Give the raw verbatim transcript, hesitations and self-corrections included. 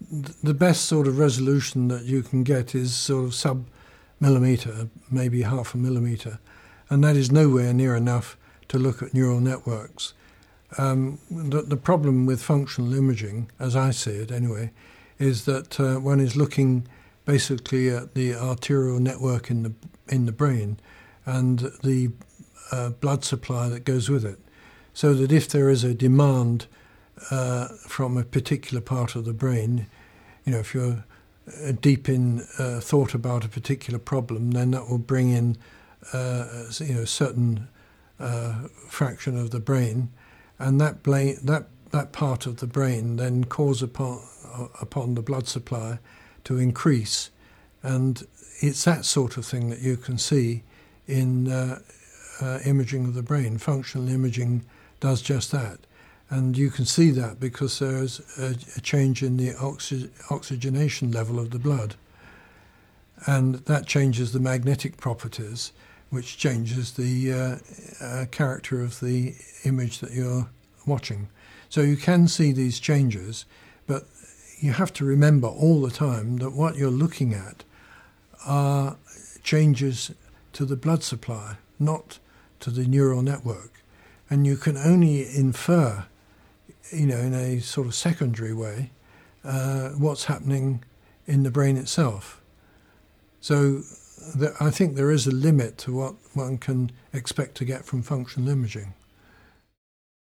the best sort of resolution that you can get is sort of sub-millimetre, maybe half a millimetre, and that is nowhere near enough to look at neural networks. Um, the, the problem with functional imaging, as I see it anyway, is that uh, one is looking basically at the arterial network in the in the brain and the uh, blood supply that goes with it. So that if there is a demand uh, from a particular part of the brain, you know, if you're uh, deep in uh, thought about a particular problem, then that will bring in uh, you know, a certain uh, fraction of the brain, and that bla- that that part of the brain then calls upon upon the blood supply to increase, and it's that sort of thing that you can see in uh, uh, imaging of the brain. Functional imaging does just that, and you can see that because there's a, a change in the oxy- oxygenation level of the blood, and that changes the magnetic properties, which changes the uh, uh, character of the image that you're watching. So you can see these changes, but you have to remember all the time that what you're looking at are changes to the blood supply, not to the neural network. And you can only infer, you know, in a sort of secondary way, uh, what's happening in the brain itself. So th- I think there is a limit to what one can expect to get from functional imaging.